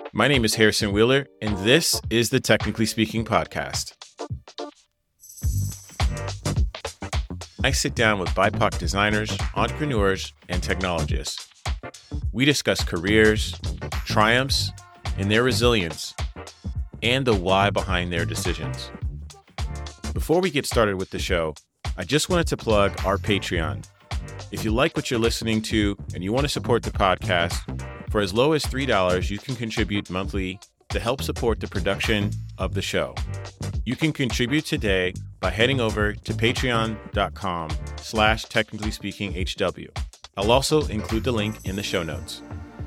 My name is Harrison Wheeler, and this is the Technically Speaking podcast. I sit down with BIPOC designers, entrepreneurs, and technologists. We discuss careers, triumphs, and their resilience, and the why behind their decisions. Before we get started with the show, I just wanted to plug our Patreon. If you like what you're listening to and you want to support the podcast, for as low as $3, you can contribute monthly to help support the production of the show. You can contribute today by heading over to patreon.com/technicallyspeakinghw. I'll also include the link in the show notes.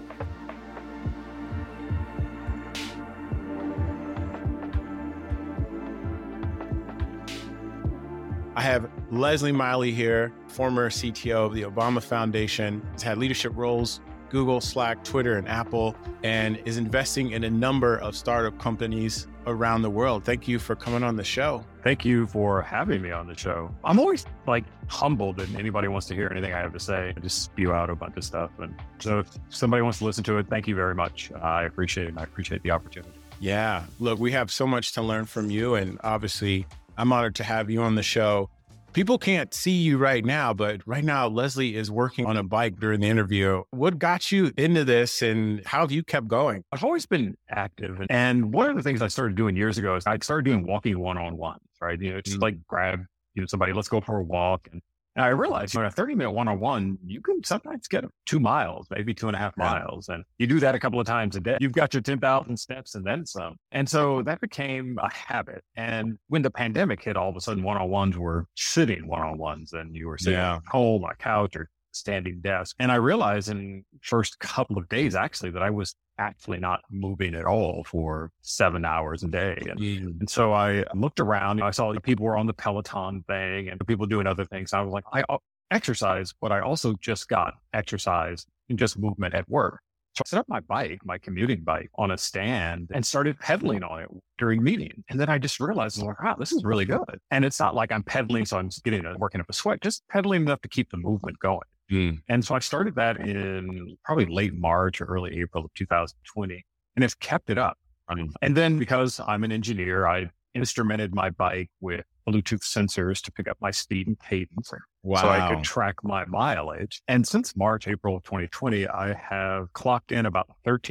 I have Leslie Miley here, former CTO of the Obama Foundation. Has had leadership roles, Google, Slack, Twitter, and Apple, and is investing in a number of startup companies around the world. Thank you for coming on the show. Thank you for having me on the show. I'm always humbled that anybody wants to hear anything I have to say. I just spew out a bunch of stuff. And so if somebody wants to listen to it, thank you very much. I appreciate it. I appreciate the opportunity. Yeah, look, we have so much to learn from you. And obviously, I'm honored to have you on the show. People can't see you right now, but right now, Leslie is working on a bike during the interview. What got you into this and how have you kept going? I've always been active. And one of the things I started doing years ago is I started doing walking one-on-ones, right? Just grab somebody, let's go for a walk. And I realized, a 30-minute one-on-one, you can sometimes get 2 miles, maybe 2.5 miles. And you do that a couple of times a day. You've got your 10,000 steps and then some. And so that became a habit. And when the pandemic hit, all of a sudden one-on-ones were sitting one-on-ones and you were sitting at home on a couch or standing desk. And I realized in the first couple of days, actually, that I was actually not moving at all for 7 hours a day. And so I looked around, I saw people were on the Peloton thing and people doing other things. I was like, I exercise, but I also just got exercise and just movement at work. So I set up my bike, my commuting bike on a stand and started pedaling on it during meetings. And then I just realized, wow, this is really good. And it's not like I'm pedaling, so I'm just working up a sweat, just pedaling enough to keep the movement going. And so I started that in probably late March or early April of 2020 and have kept it up. And then because I'm an engineer, I instrumented my bike with Bluetooth sensors to pick up my speed and cadence. Wow. So I could track my mileage. And since March, April of 2020, I have clocked in about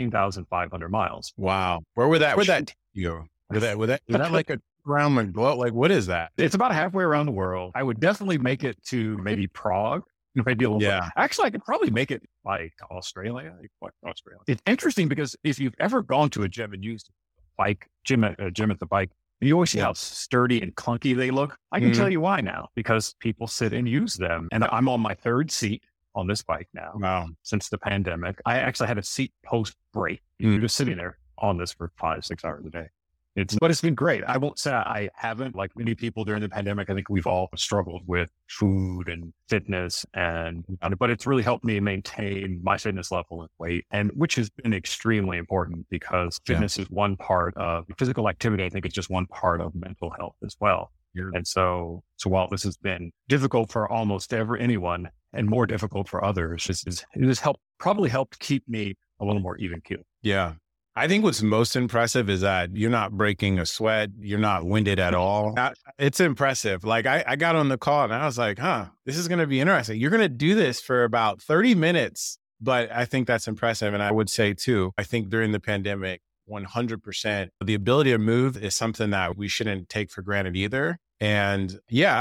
13,500 miles. Wow. Where'd that go? Was that like a around the globe? Like, what is that? It's about halfway around the world. I would definitely make it to maybe Prague. If I deal with actually, I could probably make it like Australia. It's interesting because if you've ever gone to a gym and used a gym at the bike, you always see how sturdy and clunky they look. I can tell you why now, because people sit and use them. And I'm on my third seat on this bike now since the pandemic. I actually had a seat post break. You're just sitting there on this for 5-6 hours a day. But it's been great. I won't say I haven't, like many people during the pandemic. I think we've all struggled with food and fitness but it's really helped me maintain my fitness level and weight, and which has been extremely important because fitness is one part of physical activity. I think it's just one part of mental health as well. And so while this has been difficult for almost anyone and more difficult for others, it has probably helped keep me a little more even keeled. Yeah. I think what's most impressive is that you're not breaking a sweat. You're not winded at all. It's impressive. Like I got on the call and I was like, this is going to be interesting. You're going to do this for about 30 minutes, but I think that's impressive. And I would say too, I think during the pandemic, 100%, the ability to move is something that we shouldn't take for granted either. And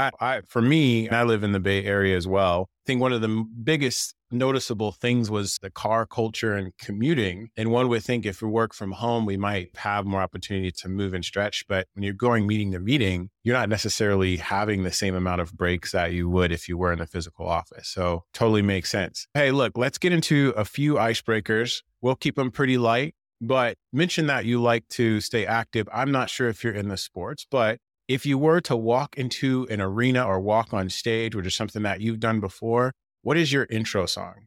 for me, I live in the Bay Area as well. I think one of the biggest noticeable things was the car culture and commuting. And one would think if we work from home, we might have more opportunity to move and stretch. But when you're going meeting to meeting, you're not necessarily having the same amount of breaks that you would if you were in a physical office. So totally makes sense. Hey, look, let's get into a few icebreakers. We'll keep them pretty light, but mention that you like to stay active. I'm not sure if you're in the sports, but if you were to walk into an arena or walk on stage, which is something that you've done before, what is your intro song?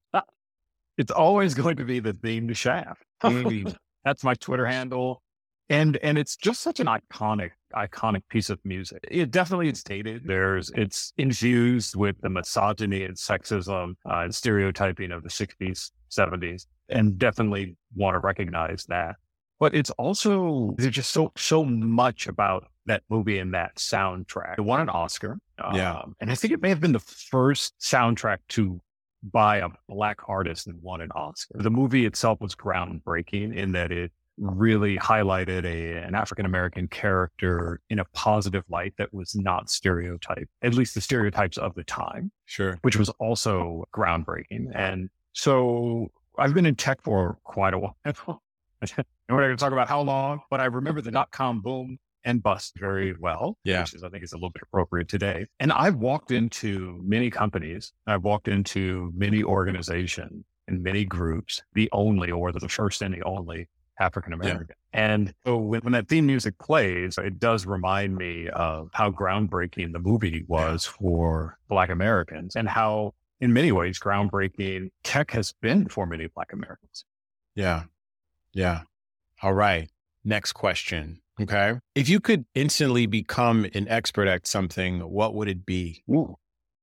It's always going to be the theme to Shaft. That's my Twitter handle. And it's just such an iconic piece of music. It definitely is dated. It's infused with the misogyny and sexism and stereotyping of the 60s, 70s, and definitely want to recognize that. But it's also, there's just so much about that movie and that soundtrack. It won an Oscar. And I think it may have been the first soundtrack by a Black artist and won an Oscar. The movie itself was groundbreaking in that it really highlighted an African-American character in a positive light that was not stereotyped, at least the stereotypes of the time. Sure. Which was also groundbreaking. And so I've been in tech for quite a while. And we're not going to talk about how long, but I remember the dot-com boom and bust very well, which I think is a little bit appropriate today. And I've walked into many companies. I've walked into many organizations and many groups, the only or the first and the only African-American. Yeah. And so when that theme music plays, it does remind me of how groundbreaking the movie was for Black Americans and how, in many ways, groundbreaking tech has been for many Black Americans. Yeah. Yeah. All right. Next question. Okay. If you could instantly become an expert at something, what would it be? Ooh.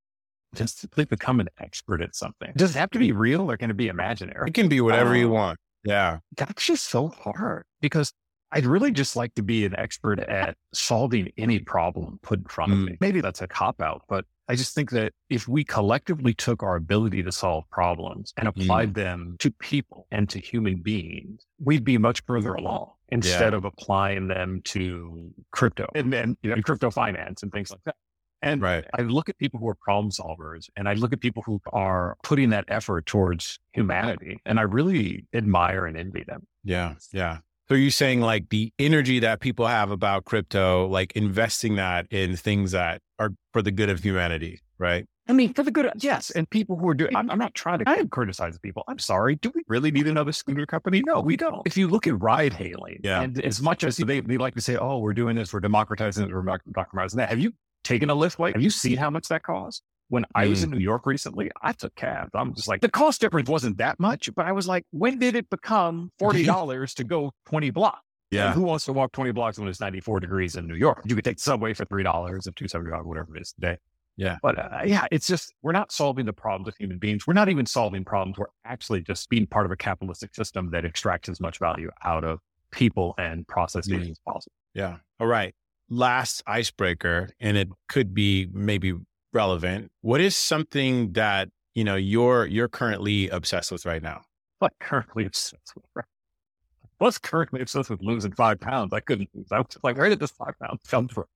Just simply become an expert at something. Does it have to be real or can it be imaginary? It can be whatever you want. Yeah. That's just so hard because I'd really just like to be an expert at solving any problem put in front of me. Maybe that's a cop-out, but I just think that if we collectively took our ability to solve problems and applied them to people and to human beings, we'd be much further along instead of applying them to crypto and crypto finance and things like that. And I look at people who are problem solvers and I look at people who are putting that effort towards humanity and I really admire and envy them. Yeah. Yeah. So you're saying like the energy that people have about crypto, like investing that in things that are for the good of humanity, right? I mean, for the good, yes. And people who are doing, I'm not trying to criticize people. I'm sorry. Do we really need another scooter company? No, we don't. If you look at ride hailing, and as much as they like to say, oh, we're doing this, we're democratizing it, we're democratizing that. Have you taken a Lyft? Have you seen how much that costs? When I was in New York recently, I took cabs. I'm just like, the cost difference wasn't that much, but I was like, when did it become $40 to go 20 blocks? Yeah. And who wants to walk 20 blocks when it's 94 degrees in New York? You could take the subway for $3 or $2.75, whatever it is today. Yeah. But it's just, we're not solving the problems of human beings. We're not even solving problems. We're actually just being part of a capitalistic system that extracts as much value out of people and processes as possible. Yeah. All right. Last icebreaker, and it could be maybe relevant. What is something that, you're currently obsessed with right now? What currently obsessed with? I was currently obsessed with losing 5 pounds. I couldn't lose. I was like, where did this 5 pounds come from?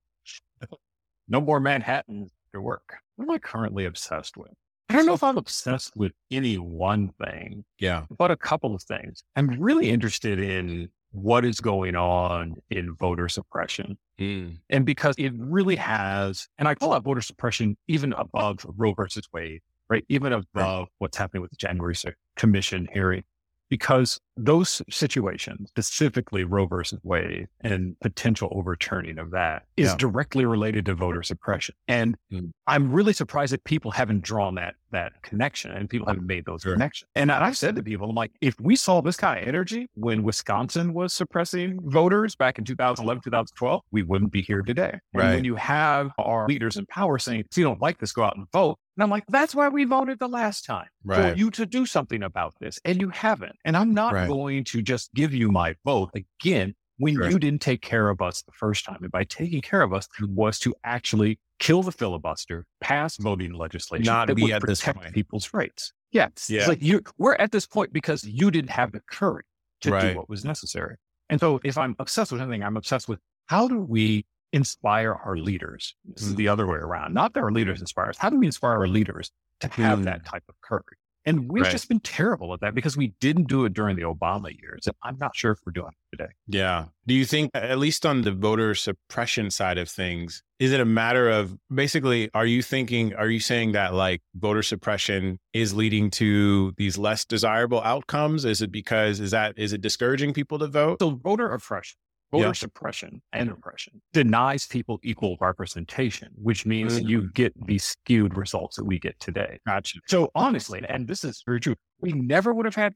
No more Manhattan after work. What am I currently obsessed with? I don't know if I'm obsessed with any one thing. Yeah. But a couple of things. I'm really interested in what is going on in voter suppression. And because it really has, and I call out voter suppression even above Roe versus Wade, right? Even above what's happening with the January 6th Commission hearing, because those situations, specifically Roe versus Wade and potential overturning of that is directly related to voter suppression. And I'm really surprised that people haven't drawn that connection and people haven't made those connections. And I've said to people, I'm like, if we saw this kind of energy when Wisconsin was suppressing voters back in 2011, 2012, we wouldn't be here today. And when you have our leaders in power saying, if you don't like this, go out and vote. And I'm like, that's why we voted the last time for you to do something about this. And you haven't. And I'm not going to just give you my vote again when you didn't take care of us the first time. And by taking care of us was to actually kill the filibuster, pass voting legislation not that be would at this protect point. people's rights. It's like we're at this point because you didn't have the courage to do what was necessary. And so if I'm obsessed with anything, I'm obsessed with how do we inspire our leaders? This is the other way around. Not that our leaders inspire us. How do we inspire our leaders to have that type of courage? And we've just been terrible at that because we didn't do it during the Obama years. And I'm not sure if we're doing it today. Yeah. Do you think, at least on the voter suppression side of things, is it a matter of basically, are you saying that like voter suppression is leading to these less desirable outcomes? Is it because, is it discouraging people to vote? So voter suppression and oppression denies people equal representation, which means you get these skewed results that we get today. Gotcha. So honestly, and this is very true, we never would have had Trump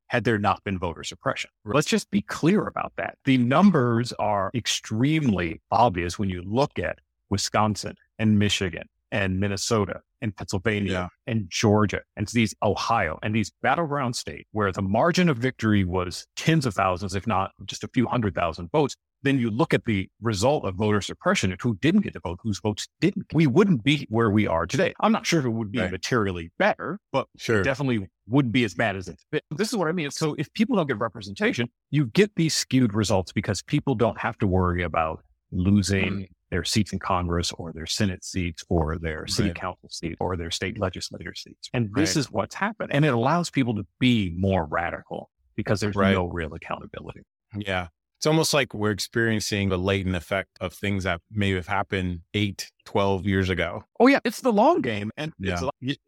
had there not been voter suppression. Let's just be clear about that. The numbers are extremely obvious when you look at Wisconsin and Michigan and Minnesota and Pennsylvania and Georgia and these Ohio and these battleground states where the margin of victory was tens of thousands, if not just a few 100,000 votes. Then you look at the result of voter suppression and who didn't get to vote, whose votes didn't. We wouldn't be where we are today. I'm not sure if it would be materially better, but it definitely wouldn't be as bad as it's been. This is what I mean. So if people don't get representation, you get these skewed results because people don't have to worry about losing their seats in Congress or their Senate seats or their city council seat or their state legislature seats. And this is what's happened. And it allows people to be more radical because there's no real accountability. Yeah. It's almost like we're experiencing the latent effect of things that may have happened 8, 12 years ago. Oh, yeah. It's the long game. And it's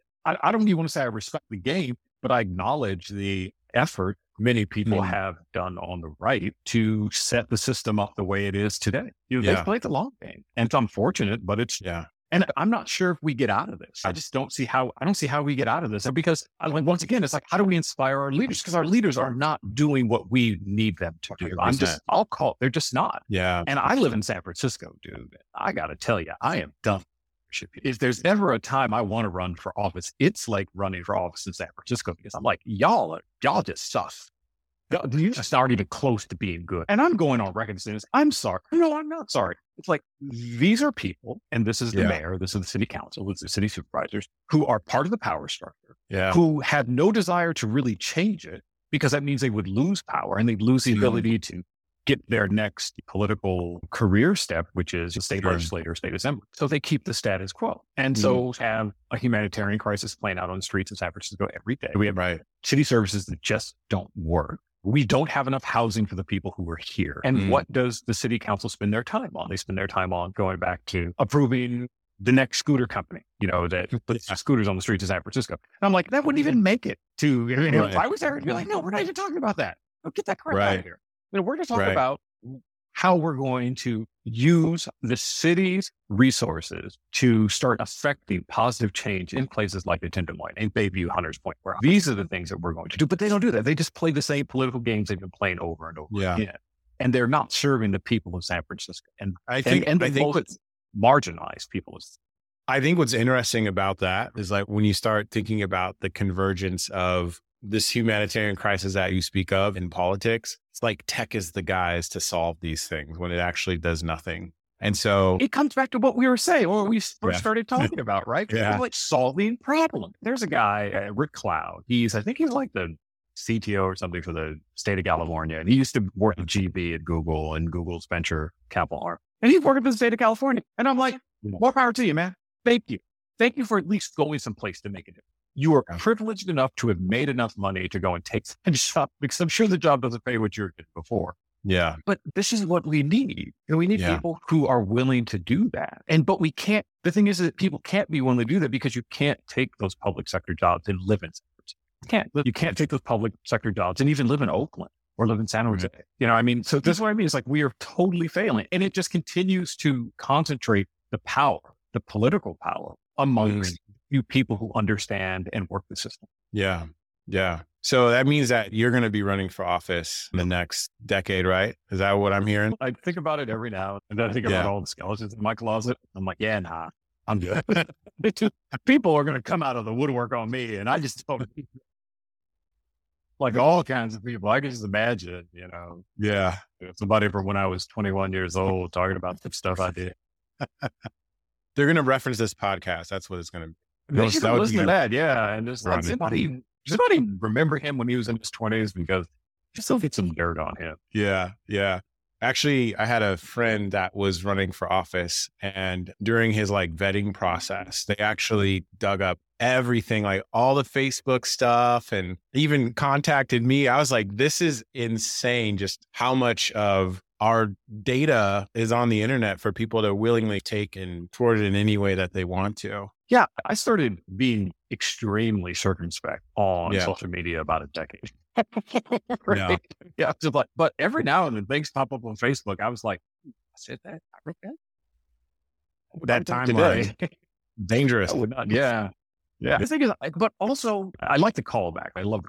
I don't even want to say I respect the game, but I acknowledge the effort many people have done on the right to set the system up the way it is today. They've played the long game. And it's unfortunate, but it's and I'm not sure if we get out of this. I just don't see how we get out of this. Because once again, it's like, how do we inspire our leaders? Because our leaders are not doing what we need them to do. 100%. They're just not. Yeah. And I live in San Francisco, dude. I got to tell you, I am done. If there's ever a time I want to run for office, it's like running for office in San Francisco, because I'm like, y'all just suck. You just aren't even close to being good. And I'm going on record saying this. I'm sorry. No, I'm not sorry. It's like, these are people, and this is the mayor, this is the city council, this is the city supervisors, who are part of the power structure, who have no desire to really change it, because that means they would lose power and they'd lose the ability to get their next political career step, which is a state legislator, state assembly. So they keep the status quo. And so have a humanitarian crisis playing out on the streets of San Francisco every day. We have city services that just don't work. We don't have enough housing for the people who are here. And what does the city council spend their time on? They spend their time on going back to approving the next scooter company, that puts scooters on the streets of San Francisco. And I'm like, that wouldn't even make it to, if I was there, I'd be like, no, we're not even talking about that. Don't get that crap out of here. We're just talking about how we're going to use the city's resources to start affecting positive change in places like the Tenderloin and Bayview, Hunters Point, where these are the things that we're going to do. But they don't do that. They just play the same political games they've been playing over and over again. And they're not serving the people of San Francisco. And I think what's marginalized people. I think what's interesting about that is, like, when you start thinking about the convergence of this humanitarian crisis that you speak of in politics, it's like tech is the guys to solve these things when it actually does nothing. And so it comes back to what we were saying when we first started talking about, right? Like solving problems. There's a guy, Rick Cloud. I think he's like the CTO or something for the state of California. And he used to work with GB at Google and Google's venture capital arm. And he's working for the state of California. And I'm like, more power to you, man. Thank you. Thank you for at least going someplace to make a difference. You are privileged enough to have made enough money to go and take a job, because I'm sure the job doesn't pay what you're getting before. Yeah. But this is what we need. And we need people who are willing to do that. But we can't, the thing is that people can't be willing to do that because you can't take those public sector jobs and live in San Francisco. You can't take those public sector jobs and even live in Oakland or live in San Jose. So this is what I mean. It's like we are totally failing. And it just continues to concentrate the power, the political power amongst you people who understand and work the system. Yeah. Yeah. So that means that you're going to be running for office in the next decade, right? Is that what I'm hearing? I think about it every now and then. I think about all the skeletons in my closet. I'm like, nah, I'm good. People are going to come out of the woodwork on me. And I just don't, like all kinds of people. I can just imagine, somebody from when I was 21 years old talking about the stuff I did. They're going to reference this podcast. That's what it's going to be. They should listen to that, and just like somebody remember him when he was in his 20s, because just don't get some dirt on him. Yeah. Actually, I had a friend that was running for office, and during his vetting process, they actually dug up everything, like all the Facebook stuff, and even contacted me. I was like, this is insane, just how much of our data is on the internet for people to willingly take and toward it in any way that they want to. Yeah, I started being extremely circumspect on social media about a decade. Right? Yeah, but every now and then things pop up on Facebook. I was like, I said that. I wrote that. That timeline, dangerous. Yeah. The thing is, but also I like the callback. I love the callback.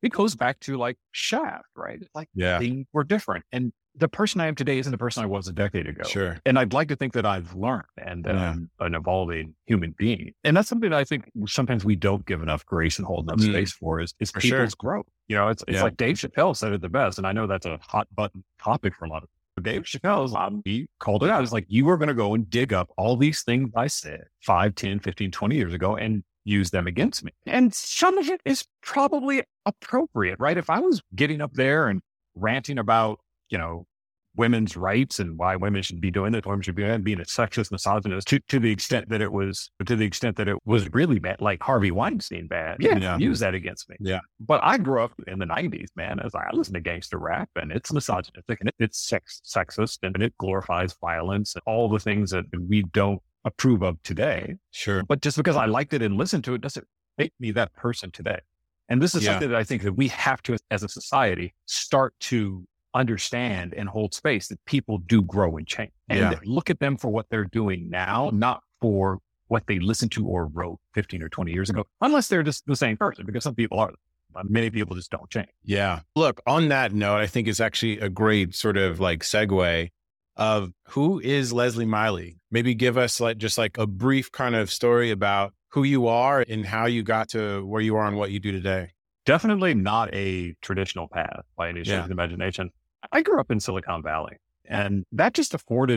it goes back to like Shaft, right? It's like Yeah. things were different. And the person I am today isn't the person I was a decade ago. Sure. And I'd like to think that I've learned and that I'm an evolving human being. And that's something that I think sometimes we don't give enough grace and hold enough space for is people's growth. You know, it's like Dave Chappelle said it the best. And I know that's a hot button topic for a lot of people. Dave Chappelle, he called it out. It's like, you are going to go and dig up all these things I said 5, 10, 15, 20 years ago and use them against me. And some of it is probably appropriate, right? If I was getting up there and ranting about, you know, women's rights and why women should be doing this, women should be being a sexist, misogynist, to the extent that it was really bad, like Harvey Weinstein bad. Yeah. Use that against me. Yeah. But I grew up in the 90s, man. I listened to gangster rap, and it's misogynistic, and it's sexist, and it glorifies violence and all the things that we don't approve of today. Sure. But just because I liked it and listened to it doesn't make me that person today. And this is something that I think that we have to, as a society, start to understand and hold space, that people do grow and change, and look at them for what they're doing now, not for what they listened to or wrote 15 or 20 years ago, unless they're just the same person, because some people are. Many people just don't change. Yeah. Look, on that note, I think it's actually a great sort of like segue of who is Leslie Miley. Maybe give us just a brief kind of story about who you are and how you got to where you are and what you do today. Definitely not a traditional path by any stretch of the imagination. I grew up in Silicon Valley, and that just afforded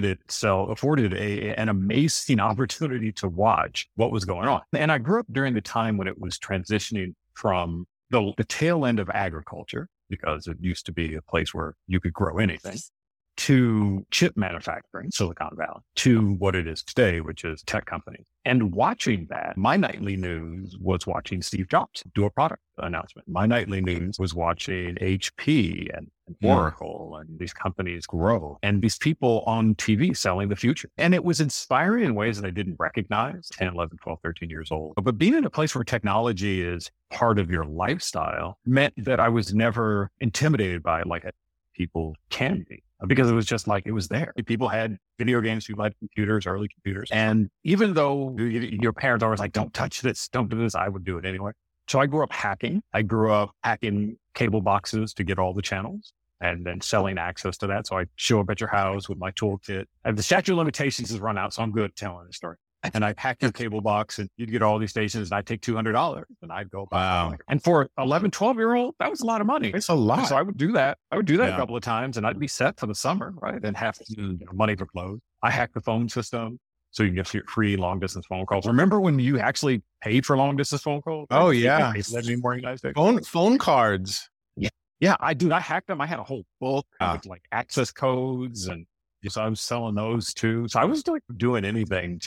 an amazing opportunity to watch what was going on. And I grew up during the time when it was transitioning from the tail end of agriculture, because it used to be a place where you could grow anything, to chip manufacturing, Silicon Valley, to what it is today, which is tech companies. And watching that, my nightly news was watching Steve Jobs do a product announcement. My nightly news was watching HP and Oracle and these companies grow, and these people on TV selling the future. And it was inspiring in ways that I didn't recognize 10, 11, 12, 13 years old. But being in a place where technology is part of your lifestyle meant that I was never intimidated by it like people can be. Because it was just like, it was there. People had video games, people had computers, early computers. And even though your parents always like, don't touch this, don't do this, I would do it anyway. So I grew up hacking. I grew up hacking cable boxes to get all the channels and then selling access to that. So I'd show up at your house with my toolkit. And the statute of limitations has run out, so I'm good at telling the story. And I'd hack your cable box and you'd get all these stations, and I'd take $200 and I'd go buy. Wow. And for 11, 12-year-old, that was a lot of money. It's a lot. So I would do that. A couple of times, and I'd be set for the summer, right? And have money for clothes. I hacked the phone system so you can get free long distance phone calls. Remember when you actually paid for long distance phone calls? Oh yeah. Phone cards. Yeah, I hacked them. I had a whole book with like access codes, and so I was selling those too. So I was doing anything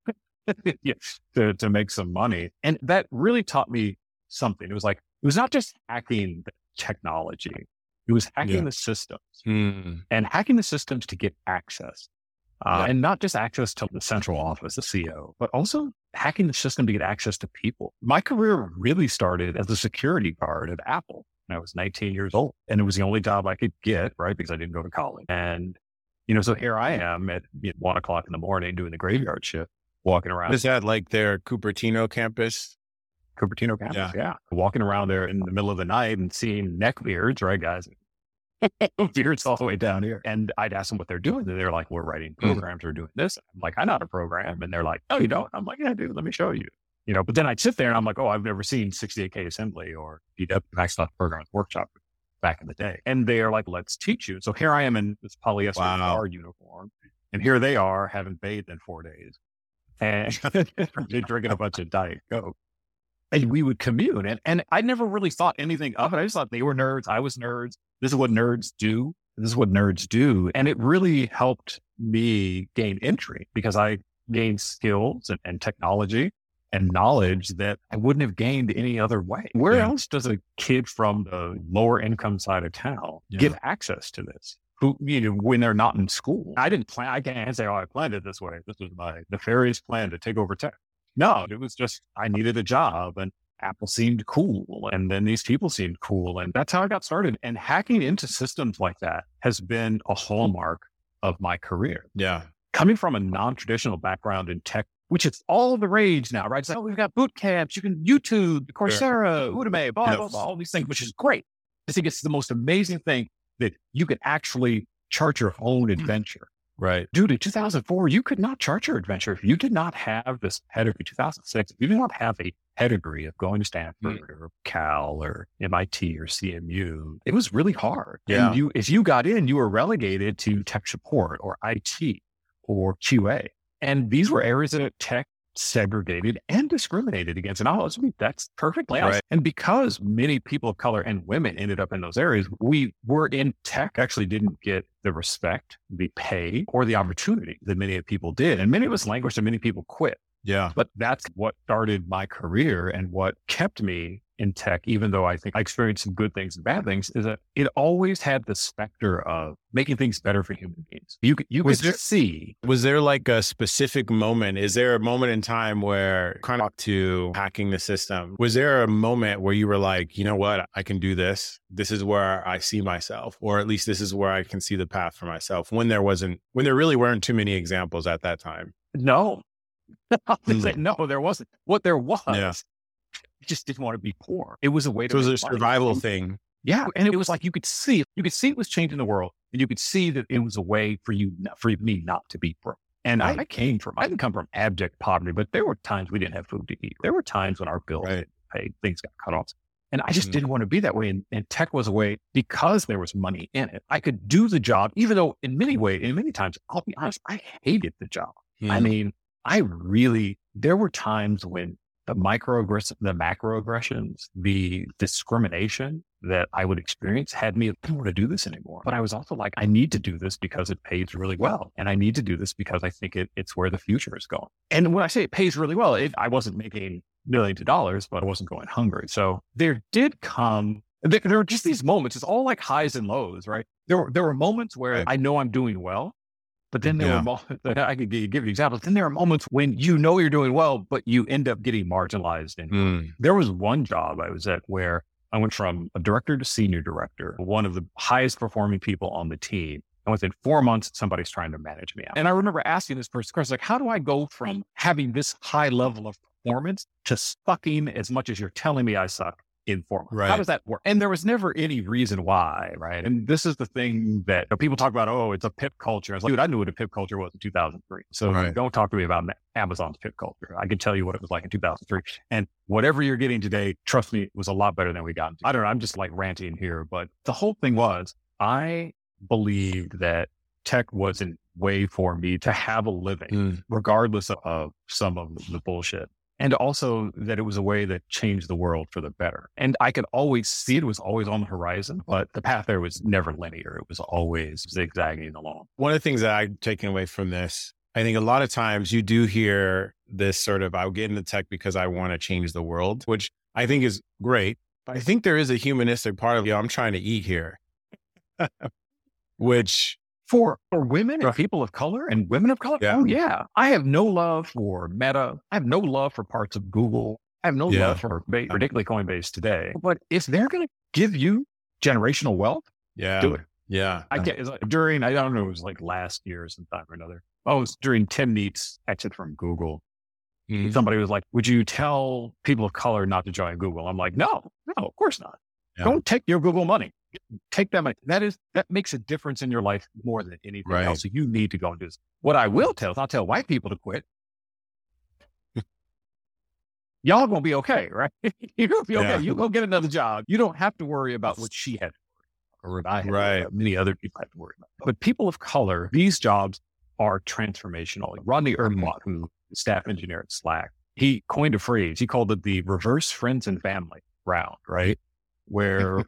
to make some money. And that really taught me something. It was not just hacking the technology. It was hacking the systems and hacking the systems to get access. And not just access to the central office, the CEO, but also hacking the system to get access to people. My career really started as a security guard at Apple when I was 19 years old. And it was the only job I could get, right? Because I didn't go to college. And, so here I am at 1 o'clock in the morning doing the graveyard shift, walking around. Is that like their Cupertino campus? Cupertino campus, yeah. Walking around there in the middle of the night and seeing neckbeards, right, guys? Beards all the way down here. And I'd ask them what they're doing. And they're like, we're writing programs, we're doing this. I'm like, I know how to program. And they're like, oh, you don't? I'm like, yeah, dude, let me show you. But then I'd sit there and I'm like, oh, I've never seen 68K assembly or DW Microsoft Programs Workshop back in the day. And they're like, let's teach you. So here I am in this polyester guard uniform. And here they are, haven't bathed in 4 days. And they're drinking a bunch of Diet Coke. And we would commune. And I never really thought anything of it. I just thought they were nerds. I was nerds. This is what nerds do. And it really helped me gain entry because I gained skills and technology and knowledge that I wouldn't have gained any other way. Where else does a kid from the lower income side of town get access to this? Who, when they're not in school? I can't say, oh, I planned it this way. This was my nefarious plan to take over tech. No, it was just, I needed a job and Apple seemed cool. And then these people seemed cool. And that's how I got started. And hacking into systems like that has been a hallmark of my career. Yeah. Coming from a non-traditional background in tech which is all the rage now, right? It's like, oh, we've got boot camps, you can YouTube, Coursera, Udemy, blah, blah, blah, all these things, which is great. I think it's the most amazing thing that you could actually chart your own adventure. Right. Dude, in 2004, you could not chart your adventure if you did not have this pedigree. 2006, if you did not have a pedigree of going to Stanford or Cal or MIT or CMU, it was really hard. Yeah. And if you got in, you were relegated to tech support or IT or QA. And these were areas that tech segregated and discriminated against. And I mean, that's perfectly honest. Right. And because many people of color and women ended up in those areas, we were in tech, actually didn't get the respect, the pay, or the opportunity that many people did. And many of us languished and many people quit. Yeah. But that's what started my career and what kept me in tech, even though I think I experienced some good things and bad things, is that it always had the specter of making things better for human beings. You could see. Was there like a specific moment? Is there a moment in time where kind of to hacking the system? Was there a moment where you were like, you know what, I can do this. This is where I see myself, or at least this is where I can see the path for myself when there really weren't too many examples at that time? No. No, there wasn't. What there was, I just didn't want to be poor. It was a way to. So it was a survival thing. Yeah, and it was like you could see it was changing the world, and you could see that it was a way for me not to be broke. And I didn't come from abject poverty, but there were times we didn't have food to eat. There were times when our bills didn't pay, things got cut off, and I just didn't want to be that way. And tech was a way, because there was money in it. I could do the job, even though in many times, I'll be honest, I hated the job. I mean, there were times when the macroaggressions, the discrimination that I would experience had me, I don't want to do this anymore. But I was also like, I need to do this because it pays really well. And I need to do this because I think it's where the future is going. And when I say it pays really well, I wasn't making millions of dollars, but I wasn't going hungry. So there were just these moments. It's all like highs and lows, right? There were moments where I know I'm doing well. But then there were moments, I could give you examples. Then there are moments when you know you're doing well, but you end up getting marginalized. And there was one job I was at where I went from a director to senior director, one of the highest performing people on the team. And within 4 months, somebody's trying to manage me out. And I remember asking this person, like, how do I go from having this high level of performance to sucking as much as you're telling me I suck in 4 months? How does that work? And there was never any reason why, right? And this is the thing that people talk about, oh, it's a pip culture. I was like, dude, I knew what a pip culture was in 2003. So don't talk to me about Amazon's pip culture. I can tell you what it was like in 2003. And whatever you're getting today, trust me, was a lot better than we got. I don't know. I'm just like ranting here, but the whole thing was, I believed that tech was a way for me to have a living, regardless of some of the bullshit. And also that it was a way that changed the world for the better. And I could always see it was always on the horizon, but the path there was never linear. It was always zigzagging along. One of the things that I've taken away from this, I think a lot of times you do hear this sort of, I'll get into tech because I want to change the world, which I think is great. But I think there is a humanistic part of, I'm trying to eat here, which... For women and people of color and women of color? Yeah. Oh, yeah. I have no love for Meta. I have no love for parts of Google. I have no love for particularly Coinbase today. But if they're going to give you generational wealth, do it. Yeah. I don't know, it was like last year or sometime or another. Oh, it was during Tim Neat's exit from Google. Somebody was like, would you tell people of color not to join Google? I'm like, no, of course not. Yeah. Don't take your Google money. Take that money. That makes a difference in your life more than anything else. So you need to go and do this. What I will tell is I'll tell white people to quit. Y'all gonna be okay, right? You're gonna be okay. You go get another job. You don't have to worry about what she had to worry about, or what I had to worry about. Many other people have to worry about. But people of color, these jobs are transformational. Rodney Erbach, who is staff engineer at Slack, he coined a phrase. He called it the reverse friends and family round, right? Where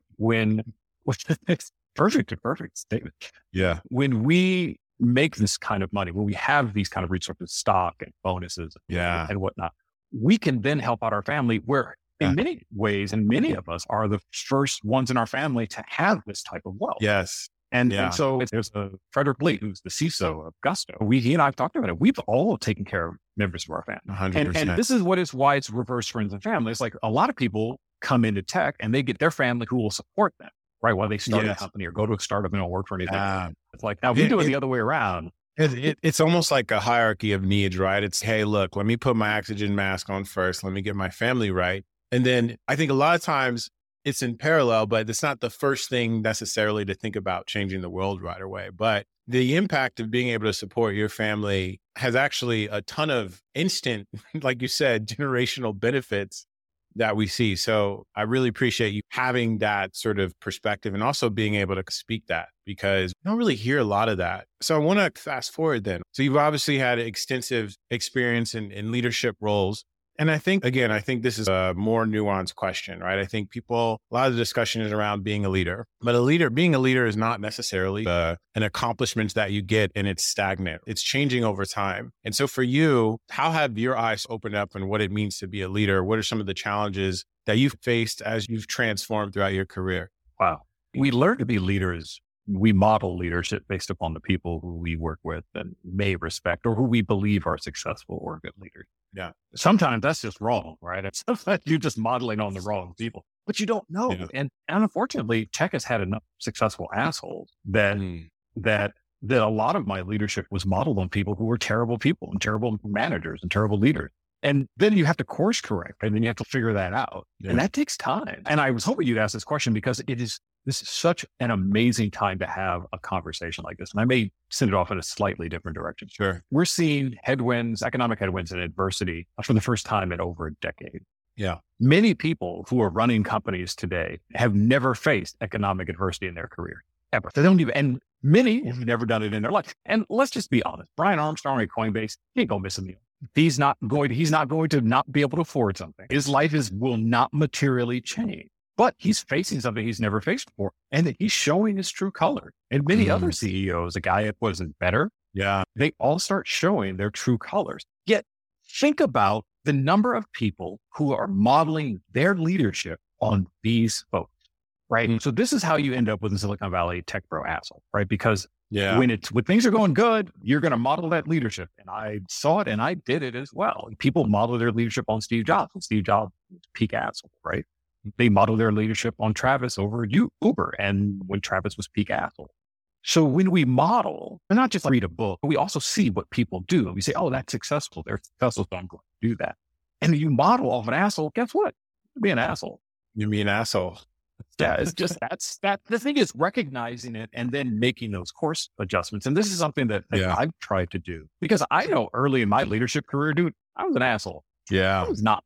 perfect statement. Yeah. When we make this kind of money, when we have these kind of resources, stock and bonuses and whatnot, we can then help out our family where in many ways, and many of us are the first ones in our family to have this type of wealth. Yes. And so there's Frederick Lee, who's the CISO of Gusto. He and I have talked about it. We've all taken care of members of our family. 100%. And this is why it's reverse friends and family. It's like a lot of people come into tech and they get their family who will support them, right? While they start a company or go to a startup and don't work for anything. It's like, now we do it the other way around. It's almost like a hierarchy of needs, right? It's, hey, look, let me put my oxygen mask on first. Let me get my family right. And then I think a lot of times it's in parallel, but it's not the first thing necessarily to think about changing the world right away. But the impact of being able to support your family has actually a ton of instant, like you said, generational benefits that we see. So I really appreciate you having that sort of perspective and also being able to speak that, because you don't really hear a lot of that. So I want to fast forward then. So you've obviously had extensive experience in leadership roles. And I think this is a more nuanced question, right? I think a lot of the discussion is around being a leader, but being a leader is not necessarily an accomplishment that you get and it's stagnant. It's changing over time. And so for you, how have your eyes opened up on what it means to be a leader? What are some of the challenges that you've faced as you've transformed throughout your career? Wow. We learn to be leaders. We model leadership based upon the people who we work with and may respect, or who we believe are successful or good leaders. Yeah. Sometimes that's just wrong, right? Sometimes you're just modeling on the wrong people, but you don't know. Yeah. And unfortunately, tech has had enough successful assholes that a lot of my leadership was modeled on people who were terrible people and terrible managers and terrible leaders. And then you have to course correct, and then you have to figure that out. Yeah. And that takes time. And I was hoping you'd ask this question because this is such an amazing time to have a conversation like this. And I may send it off in a slightly different direction. Sure. We're seeing economic headwinds and adversity for the first time in over a decade. Yeah. Many people who are running companies today have never faced economic adversity in their career, ever. They don't even, and many have never done it in their life. And let's just be honest. Brian Armstrong at Coinbase, he ain't gonna miss a meal. He's not going to not be able to afford something. His life will not materially change, but he's facing something he's never faced before. And he's showing his true color. And many other CEOs, a guy that wasn't better. Yeah. They all start showing their true colors. Yet think about the number of people who are modeling their leadership on these folks, right? Mm-hmm. So this is how you end up with a Silicon Valley tech bro asshole, right? Because when things are going good, you're going to model that leadership. And I saw it and I did it as well. People model their leadership on Steve Jobs. And Steve Jobs was peak asshole, right? They model their leadership on Travis over Uber. And when Travis was peak asshole. So when we model, and not just read a book, but we also see what people do. And we say, oh, that's successful. They're successful, so I'm going to do that. And you model off an asshole, guess what? You'll be an asshole. You be an asshole. Yeah, it's just that the thing is recognizing it and then making those course adjustments. And this is something that I've tried to do because I know early in my leadership career, dude, I was an asshole. Yeah.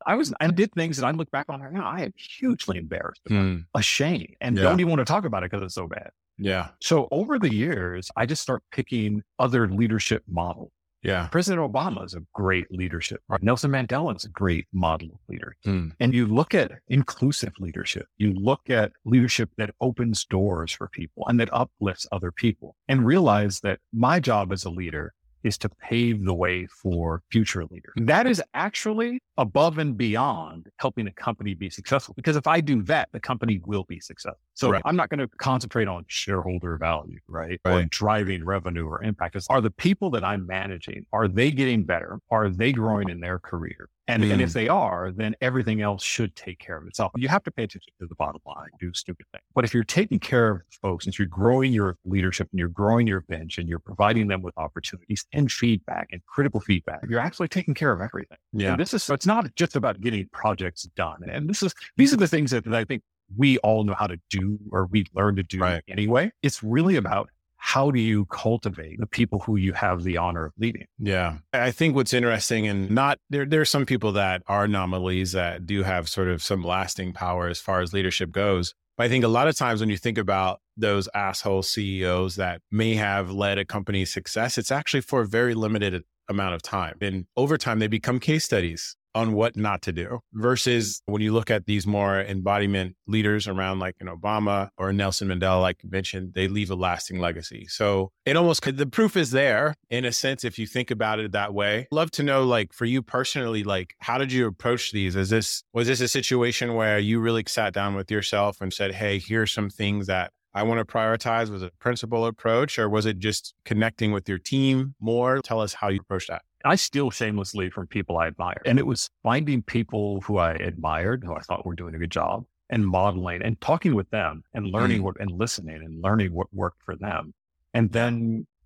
I did things that I look back on right now. I am hugely embarrassed, ashamed, and don't even want to talk about it because it's so bad. Yeah. So over the years, I just start picking other leadership models. Yeah. President Obama is a great leadership. Nelson Mandela is a great model of leader. And you look at inclusive leadership. You look at leadership that opens doors for people and that uplifts other people, and realize that my job as a leader is to pave the way for future leaders. That is actually above and beyond helping a company be successful. Because if I do that, the company will be successful. So I'm not going to concentrate on shareholder value, right? Or driving revenue or impact. Are the people that I'm managing, are they getting better? Are they growing in their career? And if they are, then everything else should take care of itself. You have to pay attention to the bottom line, do stupid things. But if you're taking care of folks, and you're growing your leadership and you're growing your bench and you're providing them with opportunities and feedback and critical feedback, you're actually taking care of everything. Yeah. And it's not just about getting projects done. And these are the things that I think we all know how to do, or we learn to do anyway. It's really about how do you cultivate the people who you have the honor of leading? Yeah. I think what's interesting, and there are some people that are anomalies that do have sort of some lasting power as far as leadership goes. But I think a lot of times when you think about those asshole CEOs that may have led a company's success, it's actually for a very limited amount of time. And over time, they become case studies on what not to do, versus when you look at these more embodiment leaders around like an Obama or Nelson Mandela, like you mentioned, they leave a lasting legacy. So the proof is there in a sense, if you think about it that way. Love to know, like for you personally, like how did you approach these? Was this a situation where you really sat down with yourself and said, hey, here's some things that I want to prioritize? Was it a principal approach, or was it just connecting with your team more? Tell us how you approached that. I steal shamelessly from people I admire. And it was finding people who I admired, who I thought were doing a good job, and modeling and talking with them and learning and listening and learning what worked for them. And then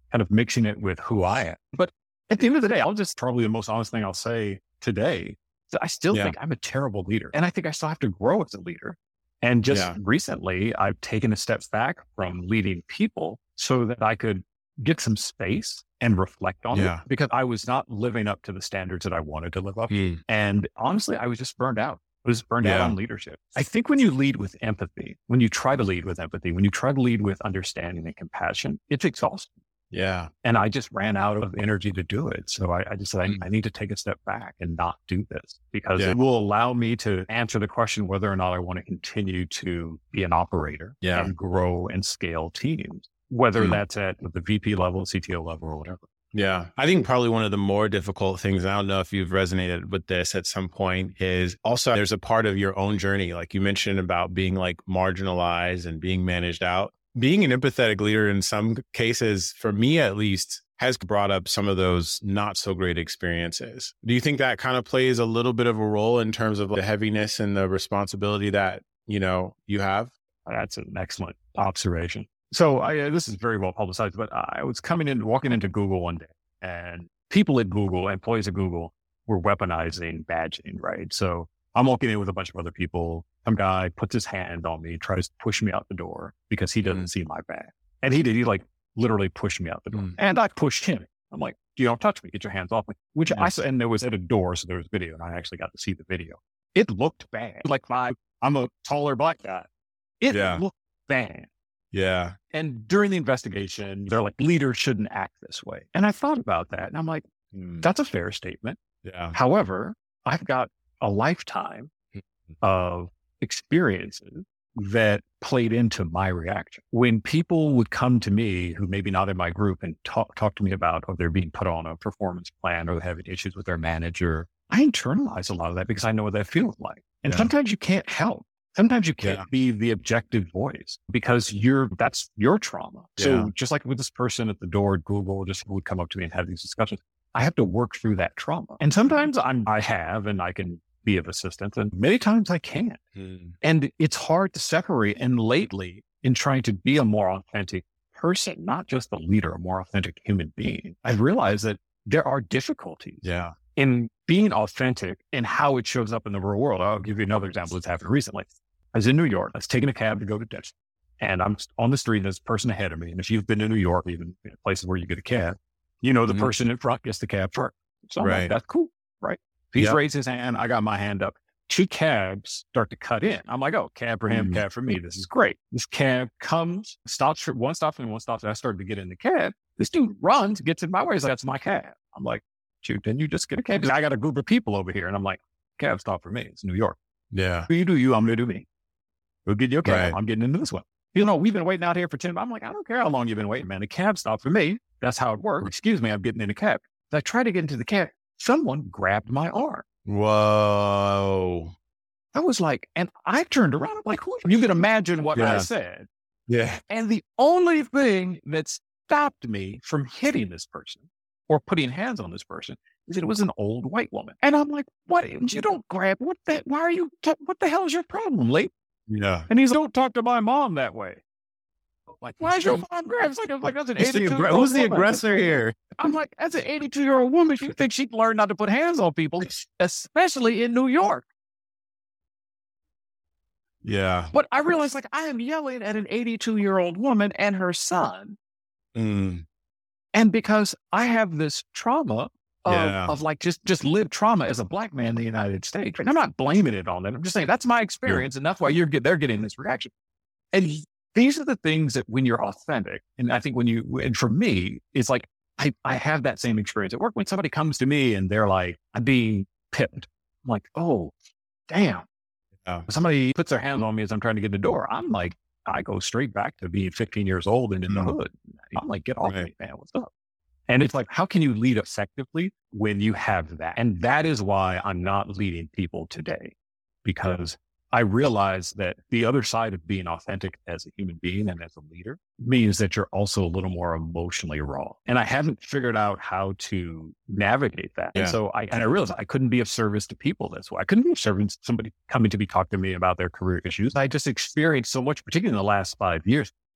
kind of mixing it with who I am. But at the end of the day, probably the most honest thing I'll say today, I still think I'm a terrible leader. And I think I still have to grow as a leader. And just recently, I've taken a step back from leading people so that I could get some space and reflect on it, because I was not living up to the standards that I wanted to live up to. And honestly, I was just burned out. I was burned out on leadership. I think when you lead with empathy, when you try to lead with empathy, when you try to lead with understanding and compassion, it's exhausting. Yeah. And I just ran out of energy to do it. So I just said, I need to take a step back and not do this, because it will allow me to answer the question whether or not I want to continue to be an operator and grow and scale teams, whether that's at the VP level, CTO level, or whatever. Yeah. I think probably one of the more difficult things, I don't know if you've resonated with this at some point, is also there's a part of your own journey. Like you mentioned about being like marginalized and being managed out. Being an empathetic leader in some cases, for me at least, has brought up some of those not so great experiences. Do you think that kind of plays a little bit of a role in terms of the heaviness and the responsibility that, you have? That's an excellent observation. So this is very well publicized, but I was walking into Google one day, and people at Google, employees at Google, were weaponizing badging, right? So I'm walking in with a bunch of other people. Some guy puts his hand on me, tries to push me out the door because he doesn't see my badge. And he did. He like literally pushed me out the door. And I pushed him. I'm like, you don't touch me. Get your hands off me. Which I saw, and there was at a door, so there was video, and I actually got to see the video. It looked bad. Like I'm a taller black guy. It looked bad. Yeah. And during the investigation, they're like, leaders shouldn't act this way. And I thought about that, and I'm like, that's a fair statement. Yeah. However, I've got a lifetime of experiences that played into my reaction. When people would come to me who maybe not in my group and talk to me about, or they're being put on a performance plan, or they're having issues with their manager, I internalize a lot of that because I know what that feels like. And sometimes you can't help. Sometimes you can't be the objective voice because that's your trauma. So just like with this person at the door at Google, just would come up to me and have these discussions. I have to work through that trauma. And sometimes I can be of assistance, and many times I can't. And it's hard to separate. And lately, in trying to be a more authentic person, not just a leader, a more authentic human being, I've realized that there are difficulties in being authentic and how it shows up in the real world. I'll give you another example that's happened recently. I was in New York. I was taking a cab to go to Denver, and I'm on the street, and there's a person ahead of me. And if you've been to New York, even in places where you get a cab, the person in front gets the cab first. So I'm like, that's cool, right? He's raised his hand. I got my hand up. Two cabs start to cut in. I'm like, oh, cab for him, cab for me. This is great. This cab comes, stops for one stop and one stop. I started to get in the cab. This dude runs, gets in my way. He's like, that's my cab. I'm like, shoot, didn't you just get a cab? I got a group of people over here. And I'm like, cab stop for me. It's New York. Yeah. You do you, I'm going to do me. We'll get your cab. Right. I'm getting into this one. We've been waiting out here for 10 minutes. I'm like, I don't care how long you've been waiting, man. The cab stopped for me. That's how it works. Excuse me, I'm getting in the cab. As I tried to get into the cab, someone grabbed my arm. Whoa. I was like, and I turned around. I'm like, you can imagine what I said. Yeah. And the only thing that stopped me from hitting this person or putting hands on this person is that it was an old white woman. And I'm like, what? You don't grab, what the hell is your problem, late? Yeah. And he's like, don't talk to my mom that way. Like, why is your mom grab? It's like that's an 82-year-old Who's the aggressor here? I'm like, as an 82-year-old woman, you think she'd learn not to put hands on people, especially in New York. Yeah. But I realized, like, I am yelling at an 82-year-old woman and her son. And because I have this trauma of like just lived trauma as a black man in the United States. And I'm not blaming it on them. I'm just saying that's my experience, and that's why they're getting this reaction. And these are the things that when you're authentic, and I think and for me, it's like, I have that same experience at work. When somebody comes to me and they're like, I'm being pipped. I'm like, oh, damn. Somebody puts their hands on me as I'm trying to get in the door. I'm like, I go straight back to being 15 years old and in the hood. I'm like, get off me, man. What's up? And it's like, how can you lead effectively when you have that? And that is why I'm not leading people today, because I realize that the other side of being authentic as a human being and as a leader means that you're also a little more emotionally raw. And I haven't figured out how to navigate that. And so I realized I couldn't be of service to people this way. I couldn't be of service to somebody coming to me, talk to me about their career issues. I just experienced so much, particularly in the last 5 years,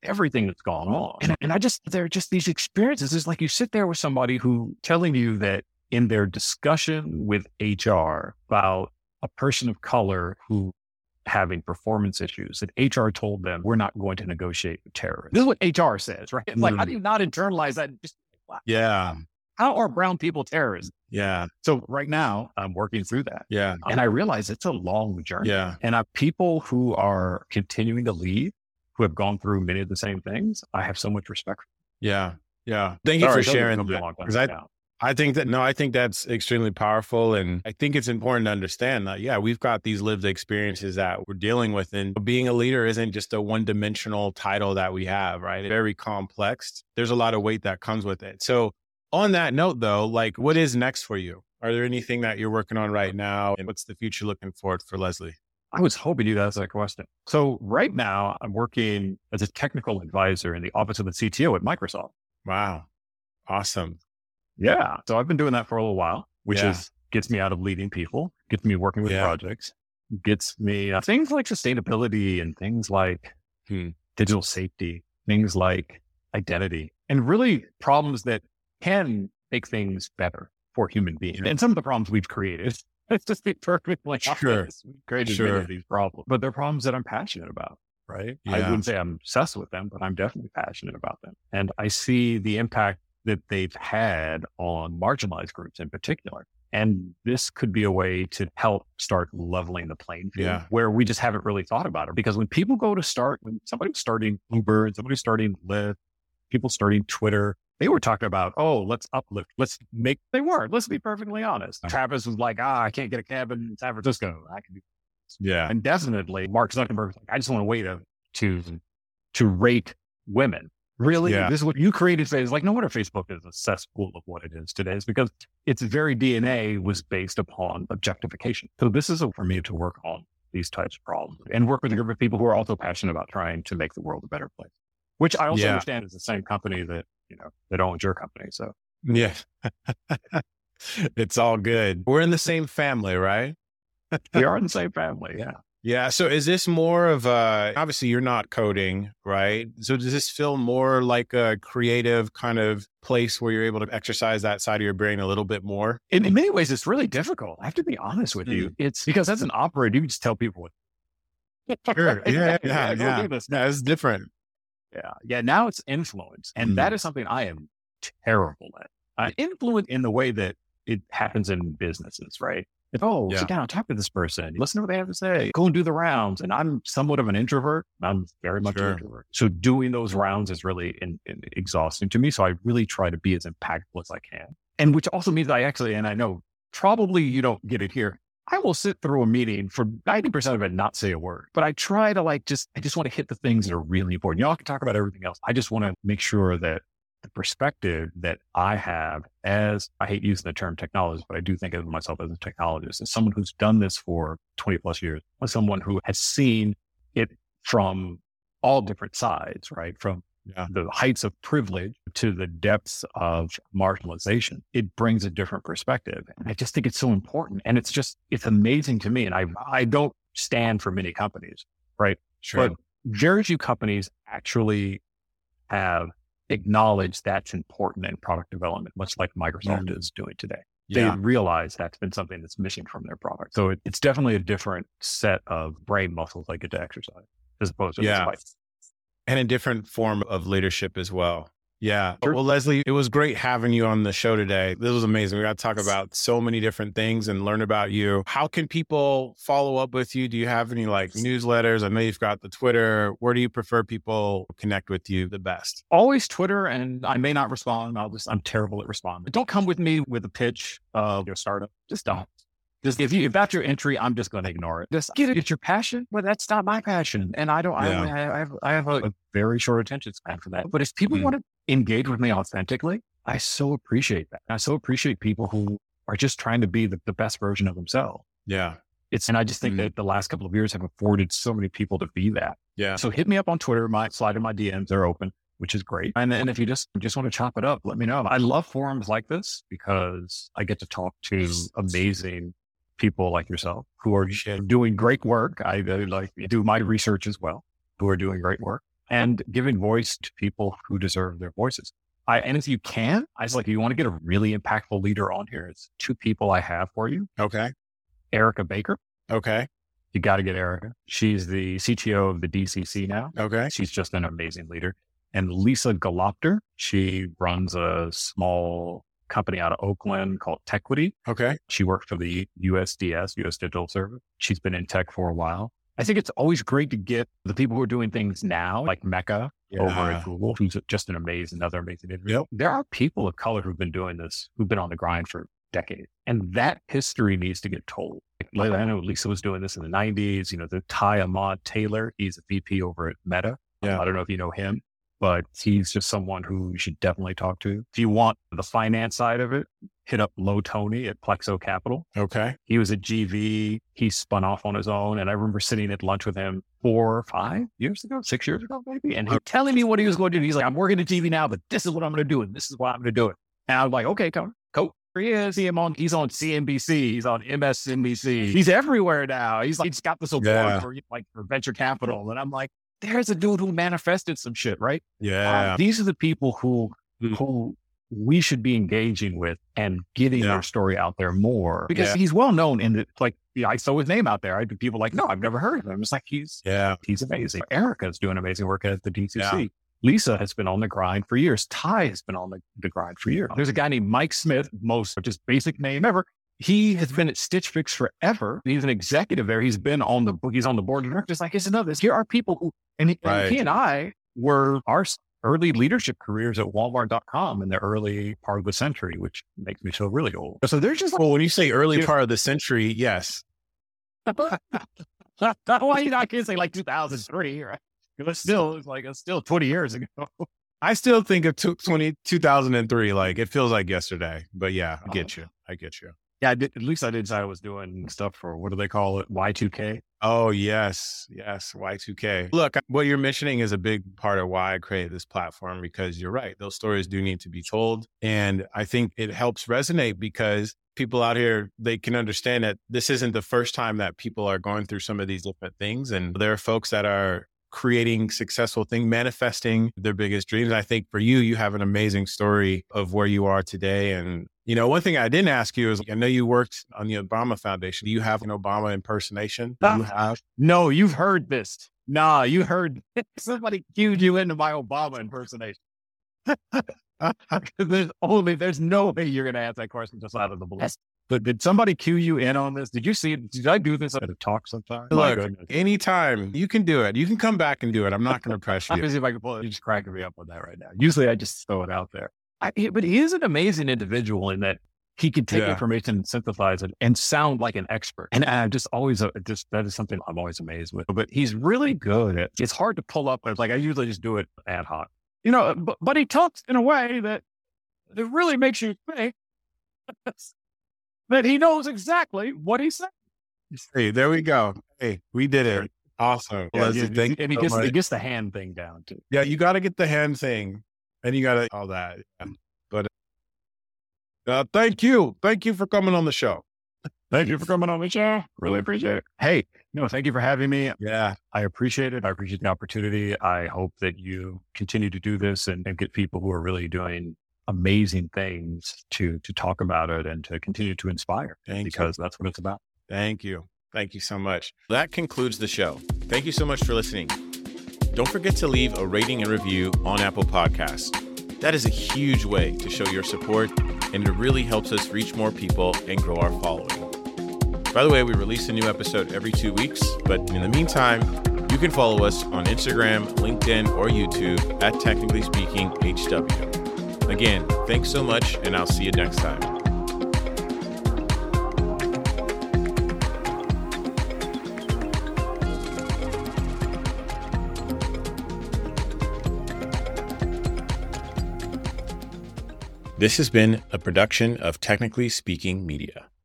everything that's gone on. And there are just these experiences. It's like you sit there with somebody who telling you that in their discussion with HR about a person of color who having performance issues, that HR told them, we're not going to negotiate with terrorists. This is what HR says, right? It's like, how do you not internalize that? Just, wow. Yeah. How are brown people terrorists? Yeah. So right now I'm working through that. Yeah. And I realize it's a long journey. Yeah. And people who are continuing to lead, who have gone through many of the same things, I have so much respect for. Yeah. Yeah. Thank you for sharing that. Because I think that's extremely powerful. And I think it's important to understand that, yeah, we've got these lived experiences that we're dealing with. And being a leader isn't just a one-dimensional title that we have, right? It's very complex. There's a lot of weight that comes with it. So on that note, though, like, what is next for you? Are there anything that you're working on right now? And what's the future looking forward for Leslie? I was hoping you'd ask that question. So right now I'm working as a technical advisor in the office of the CTO at Microsoft. Wow. Awesome. Yeah. So I've been doing that for a little while, which gets me out of leading people, gets me working with projects, gets me things like sustainability and things like digital safety, things like identity, and really problems that can make things better for human beings. And some of the problems we've created, let's just be perfectly honest, we've created many of these problems, but they're problems that I'm passionate about, right? Yeah. I wouldn't say I'm obsessed with them, but I'm definitely passionate about them. And I see the impact that they've had on marginalized groups in particular. And this could be a way to help start leveling the playing field where we just haven't really thought about it. Because when people when somebody's starting Uber, somebody's starting Lyft, people starting Twitter, they were talking about, let's uplift. Let's be perfectly honest. Travis was like, I can't get a cab in San Francisco. I can do this. Yeah. And definitely Mark Zuckerberg was like, I just want a way to rate women. Really? Yeah. This is what you created today. It's like, no wonder Facebook is a cesspool of what it is today. It's because its very DNA was based upon objectification. So this is for me to work on these types of problems and work with a group of people who are also passionate about trying to make the world a better place, which I also understand is the same company that owns your company. So yeah, it's all good. We're in the same family, right? We are in the same family. Yeah. Yeah. So is this more of obviously you're not coding, right? So does this feel more like a creative kind of place where you're able to exercise that side of your brain a little bit more? In many ways, it's really difficult. I have to be honest with you. It's because as an operator, you can just tell people what. Sure. Yeah. It's different. Yeah. Now it's influence. And that is something I am terrible at. Influence in the way that it happens in businesses, right? Sit down, talk to this person, listen to what they have to say, go and do the rounds. And I'm somewhat of an introvert. I'm very much an introvert. So doing those rounds is really exhausting to me. So I really try to be as impactful as I can. And which also means and I know probably you don't get it here, I will sit through a meeting for 90% of it, not say a word, but I try to I just want to hit the things that are really important. Y'all can talk about everything else. I just want to make sure that the perspective that I have as, I hate using the term technologist, but I do think of myself as a technologist, as someone who's done this for 20 plus years, as someone who has seen it from all different sides, right? From the heights of privilege to the depths of marginalization. It brings a different perspective. And I just think it's so important. And it's amazing to me. And I don't stand for many companies, right? Sure. But very few companies actually have acknowledge that's important in product development, much like Microsoft is doing today. They realize that's been something that's missing from their product. So it's definitely a different set of brain muscles I get to exercise as opposed to this fight. And a different form of leadership as well. Yeah. Sure. Well, Leslie, it was great having you on the show today. This was amazing. We got to talk about so many different things and learn about you. How can people follow up with you? Do you have any newsletters? I know you've got the Twitter. Where do you prefer people connect with you the best? Always Twitter, and I may not respond. I'm terrible at responding. Don't come with me with a pitch of your startup. Just don't. Just if that's your entry, I'm just going to ignore it. Just get it. It's your passion, but that's not my passion. And I don't. I have a very short attention span for that. But if people want to engage with me authentically, I so appreciate that. I so appreciate people who are just trying to be the best version of themselves. Yeah. And I just think that the last couple of years have afforded so many people to be that. Yeah. So hit me up on Twitter. Slide in my DMs. They're open, which is great. And if you just want to chop it up, let me know. I love forums like this because I get to talk to amazing people like yourself who are doing great work. I do my research as well, who are doing great work. and giving voice to people who deserve their voices. And if you can, I was like, if you want to get a really impactful leader on here, it's 2 people I have for you. Okay. Erica Baker. Okay. You got to get Erica. She's the CTO of the DCC now. Okay. She's just an amazing leader. And Lisa Galopter, she runs a small company out of Oakland called Techquity. Okay. She worked for the USDS, US Digital Service. She's been in tech for a while. I think it's always great to get the people who are doing things now, like Mecca over at Google, who's just another amazing individual. Yep. There are people of color who've been doing this, who've been on the grind for decades. And that history needs to get told. Like, I know Lisa was doing this in the 90s. The Ty Ahmad Taylor, he's a VP over at Meta. Yeah. I don't know if you know him, but he's just someone who you should definitely talk to. If you want the finance side of it, hit up Lo Tony at Plexo Capital. Okay. He was at GV. He spun off on his own. And I remember sitting at lunch with him 6 years ago, maybe. And he telling me what he was going to do. He's like, I'm working at GV now, but this is what I'm going to do. And this is why I'm going to do it. And I was like, okay, come. He is. He's on CNBC. He's on MSNBC. He's everywhere now. He's got this award for venture capital. And I'm like, there's a dude who manifested some shit, right? Yeah. These are the people who we should be engaging with and getting their story out there more, because he's well known I saw his name out there. I do people like, no, I've never heard of him. It's like, he's amazing. Erica's doing amazing work at the DCC. Yeah. Lisa has been on the grind for years. Ty has been on the grind for years. There's a guy named Mike Smith, just basic name ever. He has been at Stitch Fix forever. He's an executive there. He's on the board of directors. Like, it's another. Here are people who, and he and I were our early leadership careers at Walmart.com in the early part of the century, which makes me feel really old. So they're just when you say early part of the century, yes. Well, I can't say like 2003, right? It's still 20 years ago. I still think of 2003, like it feels like yesterday, but yeah, I get you. Yeah, at least I did say I was doing stuff for, what do they call it? Y2K. Oh, yes. Y2K. Look, what you're mentioning is a big part of why I created this platform, because you're right. Those stories do need to be told. And I think it helps resonate because people out here, they can understand that this isn't the first time that people are going through some of these different things. And there are folks that are creating successful things, manifesting their biggest dreams. I think for you, you have an amazing story of where you are today. And, one thing I didn't ask you is, I know you worked on the Obama Foundation. Do you have an Obama impersonation? You have? No, you've heard this. Nah, you heard somebody cued you into my Obama impersonation. There's no way you're going to ask that question just out of the blue. But did somebody cue you in on this? Did you see it? Did I do this at a talk sometime? Look, anytime you can do it. You can come back and do it. I'm not going to press you. Let me see if I can pull it. You're just cracking me up on that right now. Usually I just throw it out there. But he is an amazing individual in that he can take information and synthesize it and sound like an expert. And I just always, that is something I'm always amazed with. But he's really good at, it's hard to pull up. It's like, I usually just do it ad hoc. But he talks in a way that really makes you think that he knows exactly what he's saying. Hey, there we go. Hey, we did it. Awesome. Yeah, and he gets the hand thing down too. Yeah, you got to get the hand thing, and you got to all that. Yeah. But thank you for coming on the show. Thank you for coming on the show. Really appreciate it. Hey, thank you for having me. Yeah, I appreciate it. I appreciate the opportunity. I hope that you continue to do this and get people who are really doing amazing things to talk about it and to continue to inspire. Because that's what it's about. Thank you. Thank you so much. That concludes the show. Thank you so much for listening. Don't forget to leave a rating and review on Apple Podcasts. That is a huge way to show your support, and it really helps us reach more people and grow our following. By the way, we release a new episode every 2 weeks, but in the meantime, you can follow us on Instagram, LinkedIn, or YouTube at Technically Speaking HW. Again, thanks so much, and I'll see you next time. This has been a production of Technically Speaking Media.